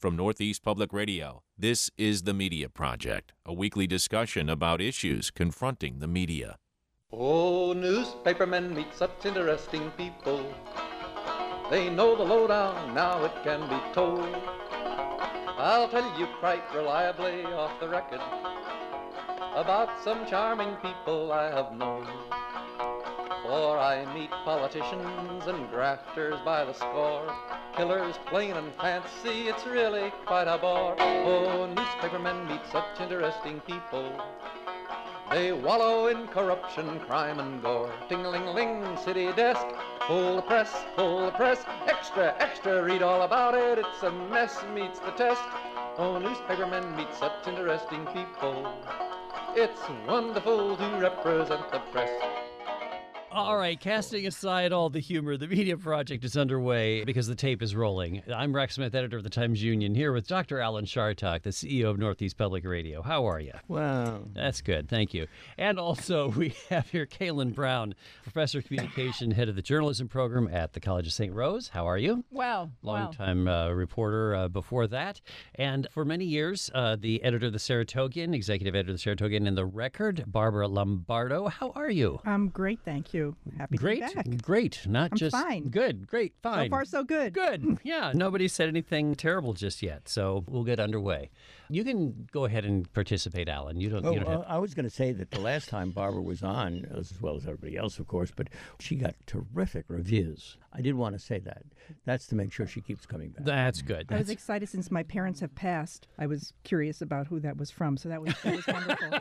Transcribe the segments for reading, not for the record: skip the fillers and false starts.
From Northeast Public Radio, this is The Media Project, a weekly discussion about issues confronting the media. Oh, newspapermen meet such interesting people. They know the lowdown, now it can be told. I'll tell you quite reliably off the record about some charming people I have known. For I meet politicians and grafters by the score, killers plain and fancy, it's really quite a bore. Oh, newspapermen meet such interesting people. They wallow in corruption, crime and gore. Ting-a-ling-a-ling, city desk, full of press, extra, extra, read all about it, it's a mess, meets the test. Oh, newspapermen meet such interesting people. It's wonderful to represent the press. All right, casting aside all the humor, the Media Project is underway because the tape is rolling. I'm Rex Smith, editor of the Times-Union, here with Dr. Alan Chartock, the CEO of Northeast Public Radio. How are you? Wow. That's good, thank you. And also, we have here Kaylin Brown, professor of communication, head of the journalism program at the College of St. Rose. How are you? Well, Long-time reporter before that. And for many years, the editor of the Saratogian, executive editor of the Saratogian and the Record, Barbara Lombardo. How are you? I'm great, thank you. Happy to be back. Great. Not I'm just fine. Good, great, fine. So far, so good. Good. Yeah. Nobody said anything terrible just yet, so we'll get underway. You can go ahead and participate, Alan. You don't have... I was going to say that the last time Barbara was on, as well as everybody else, of course, but she got terrific reviews. I did want to say that. That's to make sure she keeps coming back. That's good. I was excited since my parents have passed. I was curious about who that was from, so that was wonderful.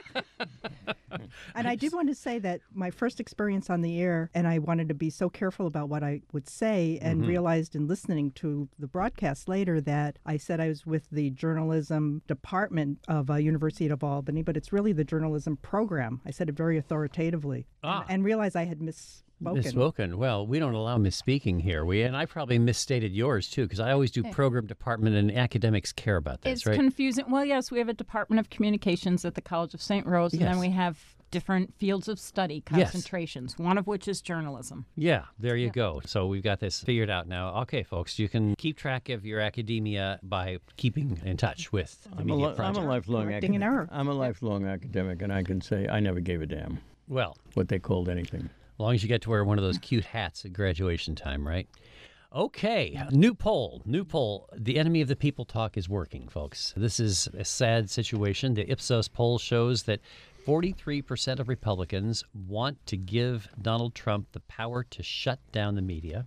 And I did want to say that my first experience on the air, and I wanted to be so careful about what I would say, and realized in listening to the broadcast later that I said I was with the journalism department of University of Albany, but it's really the journalism program. I said it very authoritatively, and realized I had misspoken. Well, we don't allow misspeaking here. And I probably misstated yours, too, because I always do program department, and academics care about this, it's right? It's confusing. Well, yes, we have a Department of Communications at the College of St. Rose, and then we have different fields of study, concentrations, one of which is journalism. Yeah, there you go. So we've got this figured out now. Okay, folks, you can keep track of your academia by keeping in touch with the Media Project. I'm a lifelong Correcting an error. I'm a lifelong academic, and I can say I never gave a damn Well, what they called anything. as long as you get to wear one of those cute hats at graduation time, right? Okay, new poll. The enemy of the people talk is working, folks. This is a sad situation. The Ipsos poll shows that 43% of Republicans want to give Donald Trump the power to shut down the media.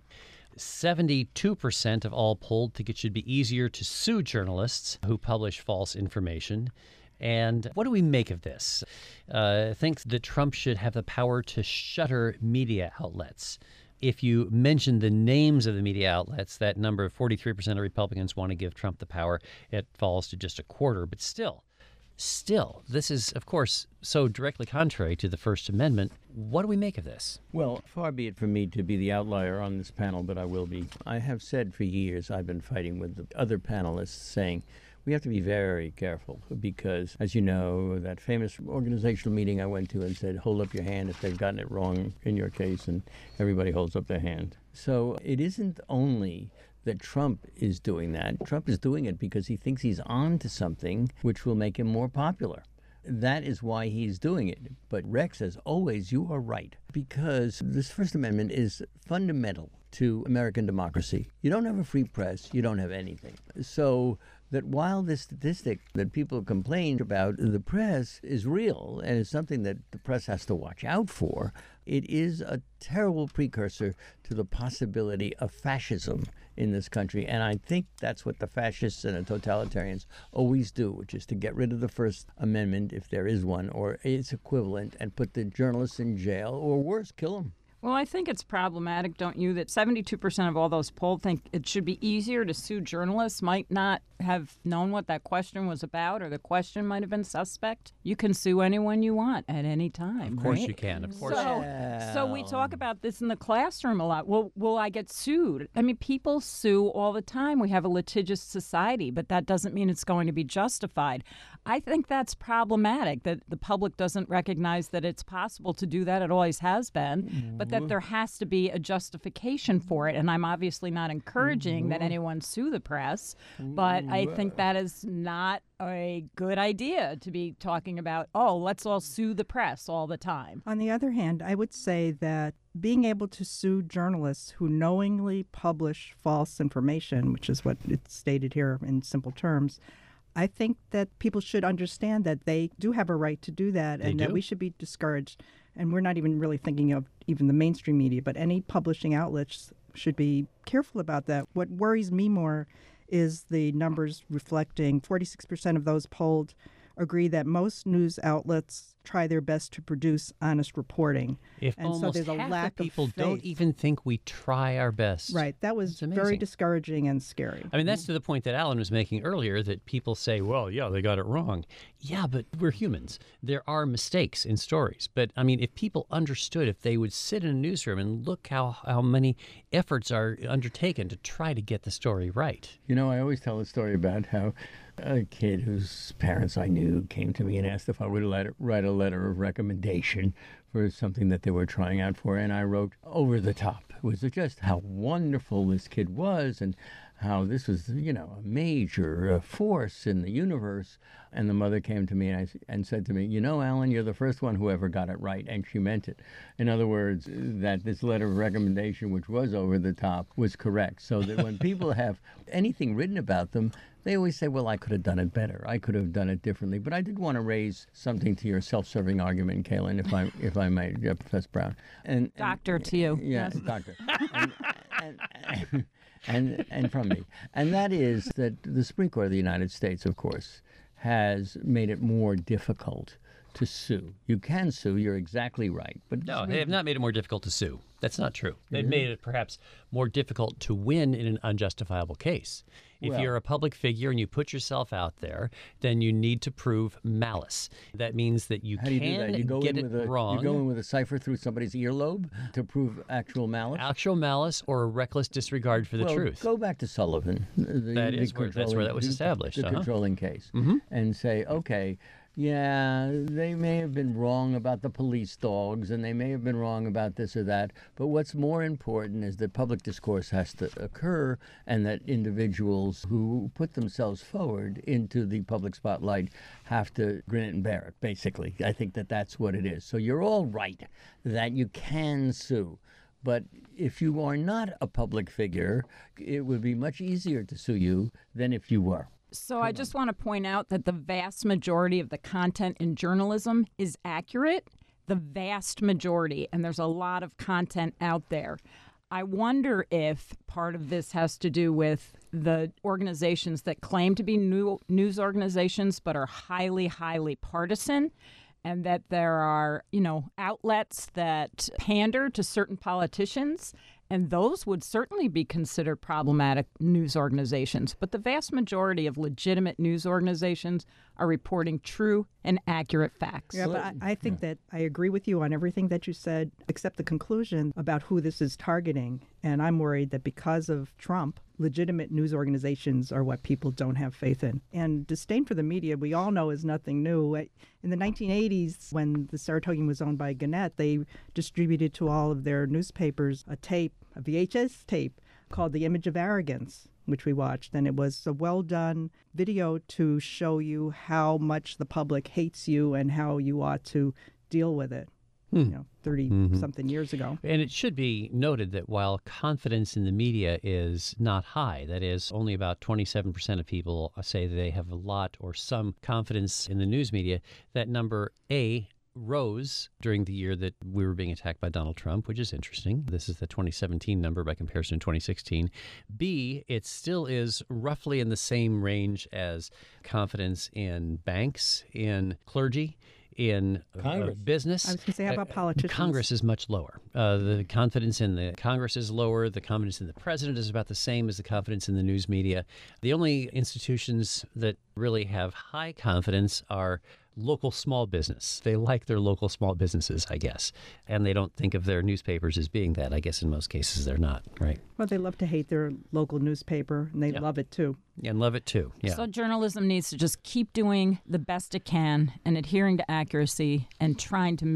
72% of all polled think it should be easier to sue journalists who publish false information. And what do we make of this? Thinks that Trump should have the power to shutter media outlets. If you mention the names of the media outlets, that number of 43% of Republicans want to give Trump the power. It falls to just a quarter. But still, this is, of course, so directly contrary to the First Amendment. What do we make of this? Well, far be it from me to be the outlier on this panel, but I will be. I have said for years, I've been fighting with the other panelists saying, we have to be very careful because, as you know, that famous organizational meeting I went to and said, hold up your hand if they've gotten it wrong in your case, and everybody holds up their hand. So it isn't only that Trump is doing that. Trump is doing it because he thinks he's on to something which will make him more popular. That is why he's doing it. But Rex, as always, you are right, because this First Amendment is fundamental to American democracy. You don't have a free press, you don't have anything. So that while this statistic that people complain about the press is real and is something that the press has to watch out for, it is a terrible precursor to the possibility of fascism in this country. And I think that's what the fascists and the totalitarians always do, which is to get rid of the First Amendment, if there is one, or its equivalent, and put the journalists in jail, or worse, kill them. Well, I think it's problematic, don't you, that 72% of all those polled think it should be easier to sue journalists, might not have known what that question was about, or the question might have been suspect. You can sue anyone you want at any time. Of course right? you can. Of course. So we talk about this in the classroom a lot. Well, will I get sued? I mean, people sue all the time. We have a litigious society, but that doesn't mean it's going to be justified. I think that's problematic, that the public doesn't recognize that it's possible to do that. It always has been, but that there has to be a justification for it. And I'm obviously not encouraging that anyone sue the press, but I think that is not a good idea to be talking about, oh, let's all sue the press all the time. On the other hand, I would say that being able to sue journalists who knowingly publish false information, which is what it's stated here in simple terms, I think that people should understand that they do have a right to do that, and that we should be discouraged. And we're not even really thinking of even the mainstream media, but any publishing outlets should be careful about that. What worries me more is the numbers reflecting 46% of those polled agree that most news outlets try their best to produce honest reporting. If and almost so there's a half lack the people of faith. don't even think we try our best. Right. That was It's very amazing. discouraging and scary. I mean, that's to the point that Alan was making earlier, that people say, well, yeah, they got it wrong. Yeah, but we're humans. There are mistakes in stories. But, I mean, if people understood, if they would sit in a newsroom and look how many efforts are undertaken to try to get the story right. You know, I always tell a story about how a kid whose parents I knew came to me and asked if I would write a letter of recommendation for something that they were trying out for, and I wrote over the top. It was just how wonderful this kid was and how this was, you know, a major force in the universe. And the mother came to me and said to me, you know, Alan, you're the first one who ever got it right, and she meant it. In other words, that this letter of recommendation, which was over the top, was correct. So that when people have anything written about them, they always say, well, I could have done it better. I could have done it differently. But I did want to raise something to your self-serving argument, Kaylin, if I might, Professor Brown. And Doctor to you. Yeah, Yes. doctor. And from me. And that is that the Supreme Court of the United States, of course, has made it more difficult to sue. You can sue, you're exactly right. But No, they have not made it more difficult to sue. That's not true. They've made it perhaps more difficult to win in an unjustifiable case. If Well- you're a public figure and you put yourself out there, then you need to prove malice. That means that you how do you do can that? You go get in it with wrong. You go in with a cipher through somebody's earlobe to prove actual malice? Actual malice or a reckless disregard for the well, truth. Go back to Sullivan. That is where- that's where that was established, The uh-huh. controlling case. And say, okay, yeah, they may have been wrong about the police dogs and they may have been wrong about this or that, but what's more important is that public discourse has to occur and that individuals who put themselves forward into the public spotlight have to grin it and bear it, basically. I think that that's what it is. So you're all right that you can sue. But if you are not a public figure, it would be much easier to sue you than if you were. So I just want to point out that the vast majority of the content in journalism is accurate, the vast majority, and there's a lot of content out there. I wonder if part of this has to do with the organizations that claim to be news organizations but are highly, highly partisan, and that there are, outlets that pander to certain politicians, and those would certainly be considered problematic news organizations. But the vast majority of legitimate news organizations are reporting true and accurate facts. Yeah, but I think that I agree with you on everything that you said, except the conclusion about who this is targeting. And I'm worried that because of Trump, legitimate news organizations are what people don't have faith in. And disdain for the media, we all know, is nothing new. In the 1980s, when the Saratogian was owned by Gannett, they distributed to all of their newspapers a VHS tape called The Image of Arrogance, which we watched. And it was a well-done video to show you how much the public hates you and how you ought to deal with it. 30-something years ago. And it should be noted that while confidence in the media is not high, that is, only about 27% of people say that they have a lot or some confidence in the news media, that number, A, rose during the year that we were being attacked by Donald Trump, which is interesting. This is the 2017 number by comparison to 2016. B, it still is roughly in the same range as confidence in banks, in clergy, in business. I was going to say, how about politicians? Congress is much lower. The confidence in the Congress is lower. The confidence in the president is about the same as the confidence in the news media. The only institutions that really have high confidence are local small business. They like their local small businesses, I guess. And they don't think of their newspapers as being that. I guess in most cases they're not, right? Well, they love to hate their local newspaper, and they love it too. And love it too, yeah. So journalism needs to just keep doing the best it can and adhering to accuracy and trying to make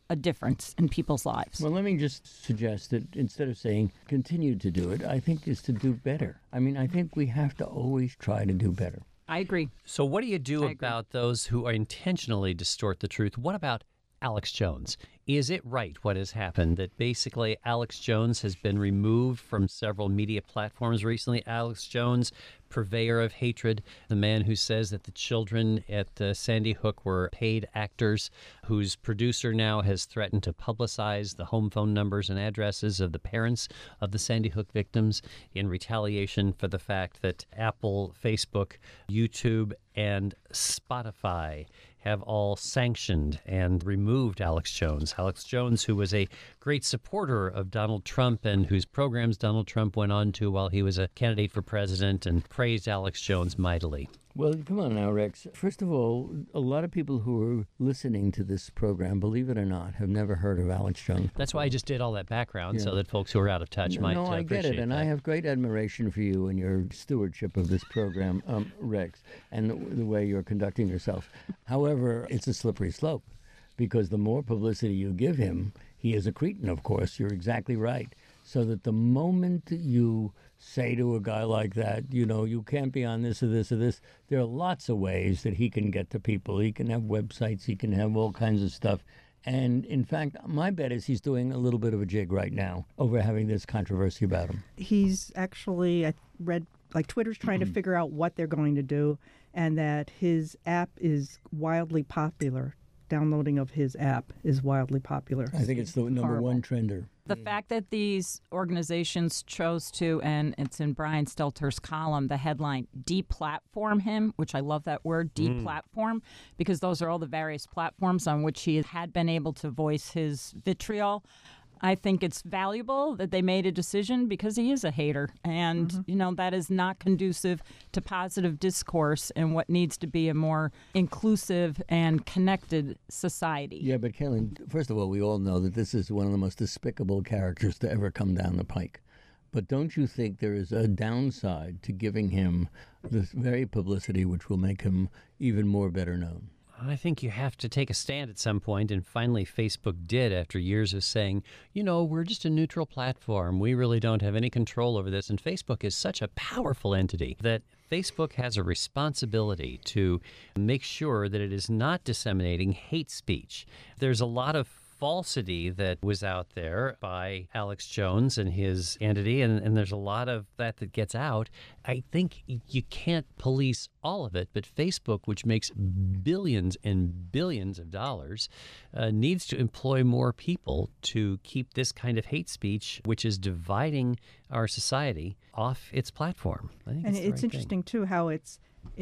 a difference in people's lives. Well, let me just suggest that instead of saying continue to do it, I think is to do better. I mean, I think we have to always try to do better. I agree. So what do you do I agree. about those who intentionally distort the truth? What about Alex Jones? Is it right what has happened that basically Alex Jones has been removed from several media platforms recently? Alex Jones, purveyor of hatred, the man who says that the children at Sandy Hook were paid actors, whose producer now has threatened to publicize the home phone numbers and addresses of the parents of the Sandy Hook victims in retaliation for the fact that Apple, Facebook, YouTube, and Spotify have all sanctioned and removed Alex Jones. Alex Jones, who was a great supporter of Donald Trump and whose programs Donald Trump went on to while he was a candidate for president, and praised Alex Jones mightily. Well, come on now, Rex. First of all, a lot of people who are listening to this program, believe it or not, have never heard of Alex Jones. That's why I just did all that background so Yeah. that folks who are out of touch might No, I get appreciate it, and that. I have great admiration for you and your stewardship of this program, Rex, and the way you're conducting yourself. However, it's a slippery slope, because the more publicity you give him, he is a cretin, of course. You're exactly right. So that the moment you say to a guy like that, you know, you can't be on this or this or this, there are lots of ways that he can get to people. He can have websites, he can have all kinds of stuff. And in fact, my bet is he's doing a little bit of a jig right now over having this controversy about him. He's actually, I read, like Twitter's trying to figure out what they're going to do, and that his app is wildly popular. Downloading of his app is wildly popular. I think it's the number Horrible. one trender. The fact that these organizations chose to, and it's in Brian Stelter's column, the headline, deplatform him, which I love that word, deplatform, because those are all the various platforms on which he had been able to voice his vitriol. I think it's valuable that they made a decision because he is a hater. And, you know, that is not conducive to positive discourse in what needs to be a more inclusive and connected society. Yeah, but Caitlin, first of all, we all know that this is one of the most despicable characters to ever come down the pike. But don't you think there is a downside to giving him this very publicity which will make him even more better known? I think you have to take a stand at some point, and finally Facebook did after years of saying, you know, we're just a neutral platform. We really don't have any control over this. And Facebook is such a powerful entity that Facebook has a responsibility to make sure that it is not disseminating hate speech. There's a lot of falsity that was out there by Alex Jones and his entity, and there's a lot of that gets out. I think you can't police all of it, but Facebook, which makes billions and billions of dollars, needs to employ more people to keep this kind of hate speech, which is dividing our society, off its platform. I think And the it's right interesting, too, how it's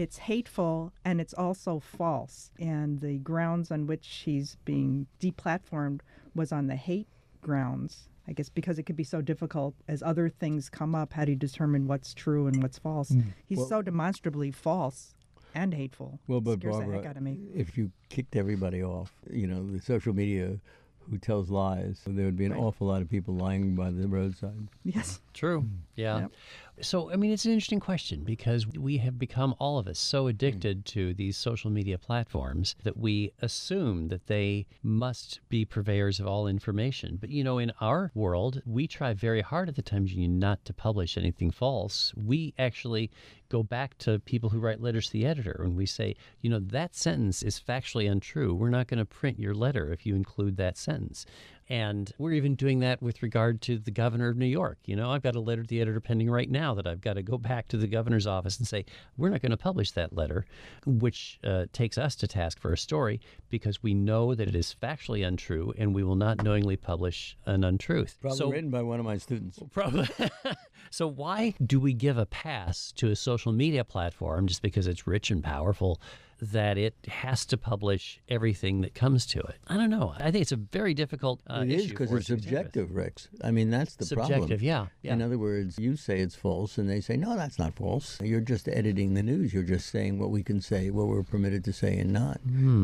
hateful and it's also false. And the grounds on which he's being deplatformed was on the hate grounds. I guess because it could be so difficult as other things come up, how do you determine what's true and what's false? He's so demonstrably false and hateful. Well, but Scares the Barbara, heck out of me. if you kicked everybody off, you know, the social media who tells lies, there would be an awful lot of people lying by the roadside. Yes. True. Yeah. Yep. So, I mean, it's an interesting question because we have become, all of us, so addicted to these social media platforms that we assume that they must be purveyors of all information. But, you know, in our world, we try very hard at the Times Union not to publish anything false. We actually go back to people who write letters to the editor and we say, you know, that sentence is factually untrue. We're not going to print your letter if you include that sentence. And we're even doing that with regard to the governor of New York. You know, I've got a letter to the editor pending right now that I've got to go back to the governor's office and say, we're not going to publish that letter, which takes us to task for a story because we know that it is factually untrue and we will not knowingly publish an untruth. Probably written by one of my students. Probably. So why do we give a pass to a social media platform just because it's rich and powerful that it has to publish everything that comes to it? I don't know. I think it's a very difficult It issue is because for it's us to contend with. subjective, Rex. I mean, that's the problem. Subjective, yeah. In other words, you say it's false, and they say, no, that's not false. You're just editing the news. You're just saying what we can say, what we're permitted to say and not.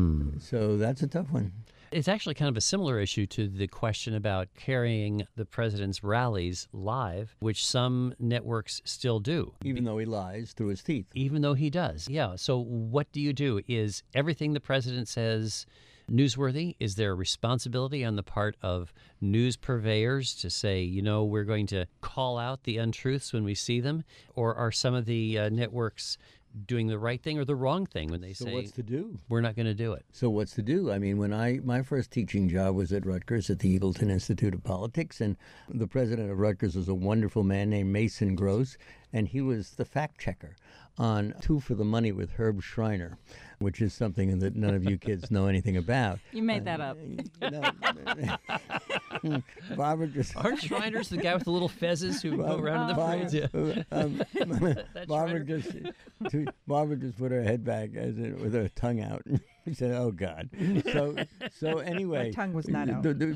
So that's a tough one. It's actually kind of a similar issue to the question about carrying the president's rallies live, which some networks still do. Even though he lies through his teeth. Even though he does. Yeah. So what do you do? Is everything the president says newsworthy? Is there a responsibility on the part of news purveyors to say, we're going to call out the untruths when we see them? Or are some of the networks doing the right thing or the wrong thing when they say, what's to do? We're not going to do it? So what's to do? I mean, my first teaching job was at Rutgers at the Eagleton Institute of Politics, and the president of Rutgers was a wonderful man named Mason Gross, and he was the fact checker on Two for the Money with Herb Schreiner, which is something that none of you kids know anything about. You made that up. Barbara just... Aren't Shriners the guy with the little fezzes who go around in the parades? Yeah. Barbara just put her head back with her tongue out. She said, "Oh God." So anyway, My tongue was not out. But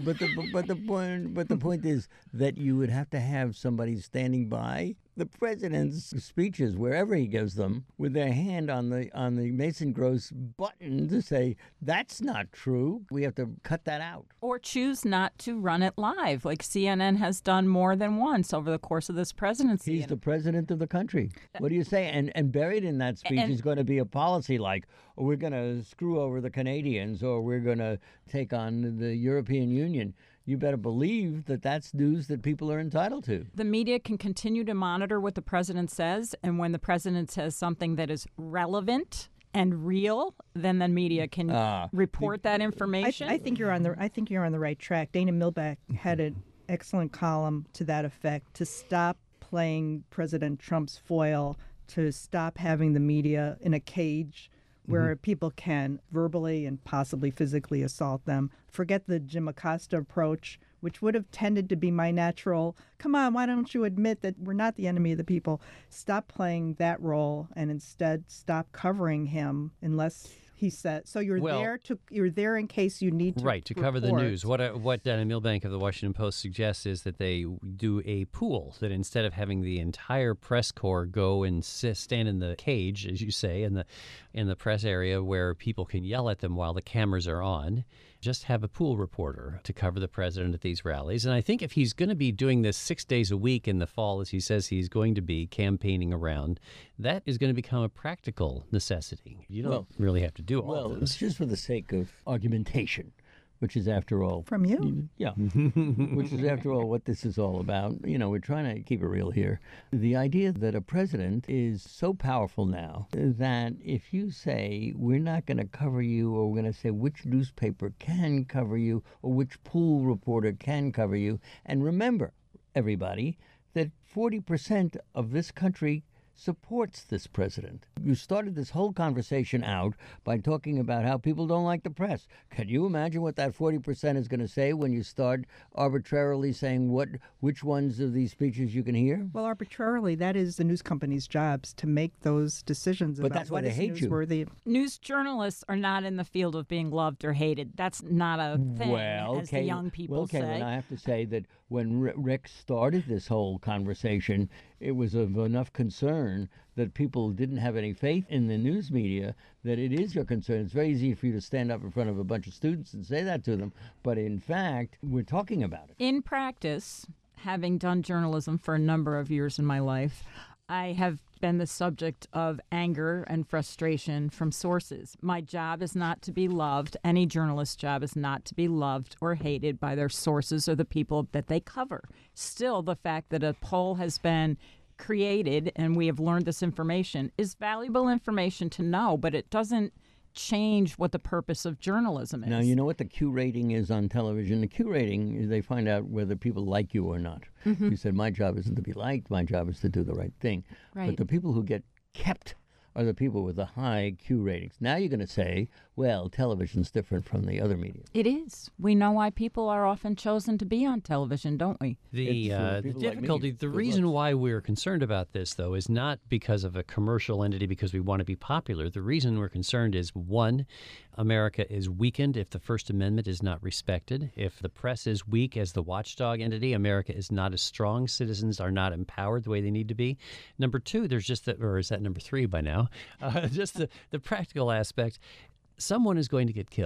the point is that you would have to have somebody standing by the president's speeches wherever he gives them, with their hand on the Mason Gross button to say that's not true. We have to cut that out, Or choose not to run it live, like CNN has done more than once over the course of this presidency. He's the president of the country. What do you say? And buried in that speech is going to be a policy like, we're going to screw over the Canadians, or we're going to take on the European Union. You better believe that that's news that people are entitled to. The media can continue to monitor what the president says, and when the president says something that is relevant and real, then the media can report that information. I think you're on the right track. Dana Milback had an excellent column to that effect, to stop playing President Trump's foil, to stop having the media in a cage where people can verbally and possibly physically assault them. Forget the Jim Acosta approach, which would have tended to be my natural, come on, why don't you admit that we're not the enemy of the people? Stop playing that role and instead stop covering him unless he said. So you're there in case you need to to cover the news. What Dana Milbank of the Washington Post suggests is that they do a pool, that instead of having the entire press corps go and stand in the cage, as you say, in the press area where people can yell at them while the cameras are on, just have a pool reporter to cover the president at these rallies. And I think if he's going to be doing this 6 days a week in the fall, as he says he's going to be campaigning around, that is going to become a practical necessity. You don't really have to do all of this. Just for the sake of argumentation, which is, after all... From you? Yeah. Which is, after all, what this is all about. We're trying to keep it real here. The idea that a president is so powerful now that if you say, we're not going to cover you, or we're going to say which newspaper can cover you, or which pool reporter can cover you, and remember, everybody, that 40% of this country supports this president. You started this whole conversation out by talking about how people don't like the press. Can you imagine what that 40% is going to say when you start arbitrarily saying which ones of these speeches you can hear? Well, arbitrarily, that is the news company's jobs to make those decisions about that's why what they is hate newsworthy. News journalists are not in the field of being loved or hated. That's not a thing, as the young people say. Then I have to say that when Rick started this whole conversation, it was of enough concern that people didn't have any faith in the news media that it is your concern. It's very easy for you to stand up in front of a bunch of students and say that to them, but in fact, we're talking about it. In practice, having done journalism for a number of years in my life, I have been the subject of anger and frustration from sources. My job is not to be loved. Any journalist's job is not to be loved or hated by their sources or the people that they cover. Still, the fact that a poll has been created and we have learned this information is valuable information to know, but it doesn't change what the purpose of journalism is. Now, you know what the Q rating is on television? The Q rating is they find out whether people like you or not. You said, my job isn't to be liked, my job is to do the right thing. Right. But the people who get kept are the people with the high Q ratings. Now you're going to say, well, television's different from the other media. It is. We know why people are often chosen to be on television, don't we? The people like difficulty, me. the Good reason looks. why we're concerned about this, though, is not because of a commercial entity, because we want to be popular. The reason we're concerned is, one, America is weakened if the First Amendment is not respected. If the press is weak as the watchdog entity, America is not as strong. Citizens are not empowered the way they need to be. Number two, there's just or is that number three by now? Just the practical aspect. Someone is going to get killed.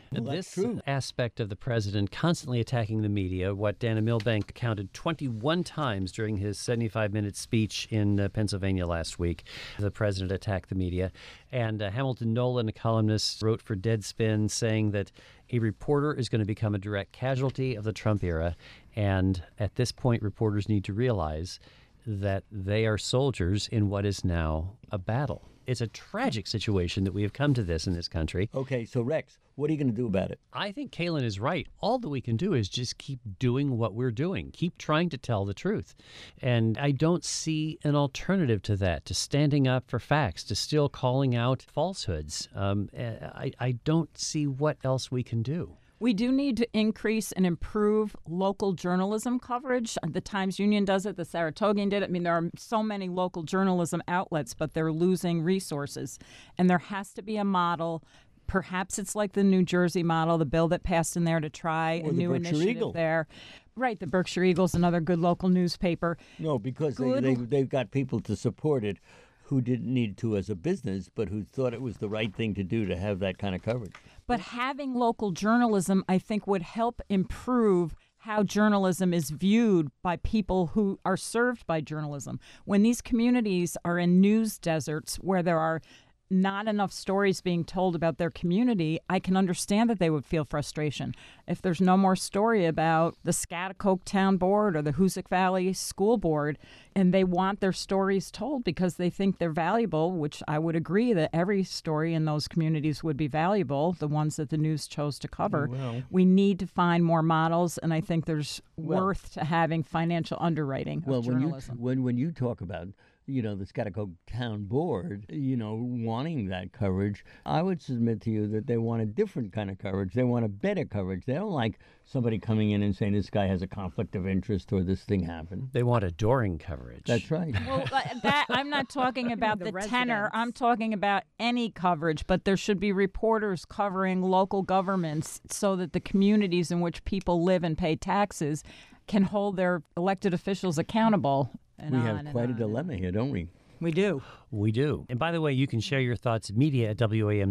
Well, that's This true. aspect of the president constantly attacking the media, what Dana Milbank counted 21 times during his 75-minute speech in Pennsylvania last week, the president attacked the media. And Hamilton Nolan, a columnist, wrote for Deadspin saying that a reporter is going to become a direct casualty of the Trump era. And at this point, reporters need to realize that they are soldiers in what is now a battle. It's a tragic situation that we have come to this in this country. Okay, so Rex, what are you going to do about it? I think Kaylin is right. All that we can do is just keep doing what we're doing, keep trying to tell the truth. And I don't see an alternative to that, to standing up for facts, to still calling out falsehoods. I don't see what else we can do. We do need to increase and improve local journalism coverage. The Times-Union does it. The Saratogian did it. I mean, there are so many local journalism outlets, but they're losing resources. And there has to be a model. Perhaps it's like the New Jersey model, the bill that passed in there to try Or a the new Berkshire initiative Eagle. there. Right, the Berkshire Eagle's another good local newspaper. No, because Good. they've got people to support it who didn't need to as a business, but who thought it was the right thing to do to have that kind of coverage. But having local journalism, I think, would help improve how journalism is viewed by people who are served by journalism. When these communities are in news deserts where there are not enough stories being told about their community, I can understand that they would feel frustration. If there's no more story about the Scotticoke Town Board or the Hoosick Valley School Board, and they want their stories told because they think they're valuable, which I would agree that every story in those communities would be valuable, the ones that the news chose to cover. Well. We need to find more models, and I think there's Well. worth to having financial underwriting of Well, journalism. when you talk about the Scotticoke Town Board, wanting that coverage, I would submit to you that they want a different kind of coverage. They want a better coverage. They don't like somebody coming in and saying this guy has a conflict of interest or this thing happened. They want adoring coverage. That's right. Well, that I'm not talking about The the tenor. residents. I'm talking about any coverage, but there should be reporters covering local governments so that the communities in which people live and pay taxes can hold their elected officials accountable. And We on have and quite a on. dilemma here, don't we? We do. We do. And by the way, you can share your thoughts media at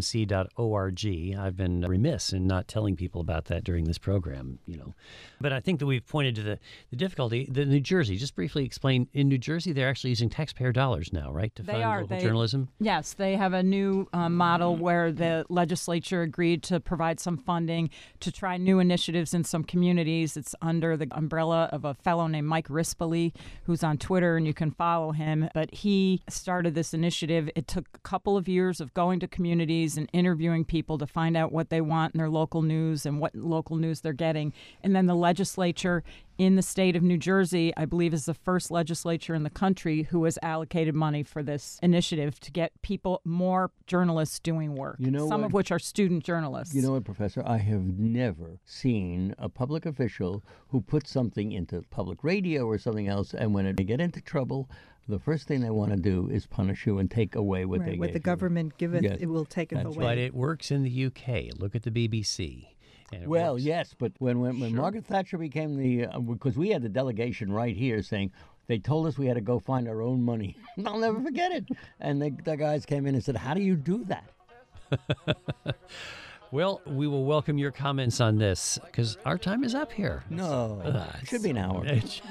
WAMC.org. I've been remiss in not telling people about that during this program, But I think that we've pointed to the difficulty. The New Jersey, just briefly explain, in New Jersey, they're actually using taxpayer dollars now, right, to They fund are. local They- journalism? Yes, they have a new model where the legislature agreed to provide some funding to try new initiatives in some communities. It's under the umbrella of a fellow named Mike Rispoli, who's on Twitter, and you can follow him. But he started this initiative. It took a couple of years of going to communities and interviewing people to find out what they want in their local news and what local news they're getting. And then the legislature in the state of New Jersey, I believe, is the first legislature in the country who has allocated money for this initiative to get people, more journalists doing work, You know some what? of which are student journalists. You know what, Professor? I have never seen a public official who puts something into public radio or something else, and when they get into trouble, the first thing they want to do is punish you and take away what they Right, what gave the you. government giveth, Yes. it will taketh That's away. But it works in the UK. Look at the BBC. And it Well, works. yes, but when Margaret Thatcher became because we had the delegation right here saying, they told us we had to go find our own money. I'll never forget it. And the guys came in and said, how do you do that? Well, we will welcome your comments on this because our time is up here. No, it should be an hour.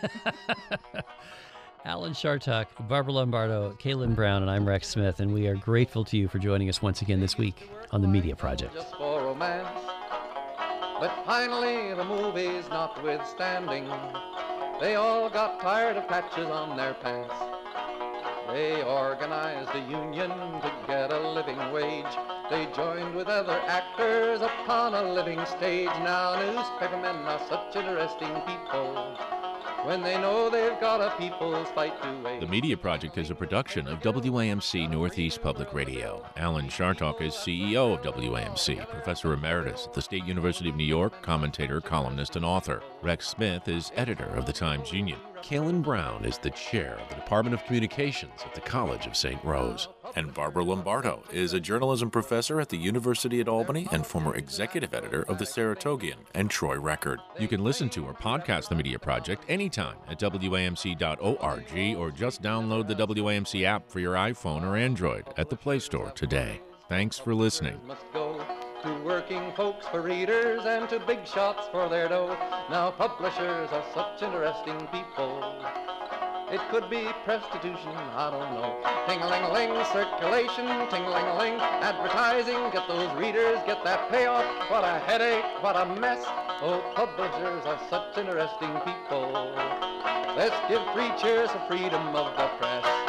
Alan Chartock, Barbara Lombardo, Kaylin Brown, and I'm Rex Smith, and we are grateful to you for joining us once again this week on the Media Project. Just for romance. But finally, the movies notwithstanding, they all got tired of patches on their pants. They organized a union to get a living wage. They joined with other actors upon a living stage. Now newspapermen are such interesting people when they know they've got a people's fight to wage. The Media Project is a production of WAMC Northeast Public Radio. Alan Chartock is CEO of WAMC, Professor Emeritus at the State University of New York, commentator, columnist, and author. Rex Smith is editor of the Times-Union. Kaylin Brown is the chair of the Department of Communications at the College of St. Rose. And Barbara Lombardo is a journalism professor at the University at Albany and former executive editor of the Saratogian and Troy Record. You can listen to or podcast the Media Project anytime at WAMC.org or just download the WAMC app for your iPhone or Android at the Play Store today. Thanks for listening. Must go. to working folks for readers and to big shots for their dough. Now publishers are such interesting people. It could be prostitution, I don't know. Ting-a-ling-a-ling, circulation, ting-a-ling-a-ling, advertising, get those readers, get that payoff. What a headache, what a mess. Oh, publishers are such interesting people. Let's give 3 cheers for freedom of the press.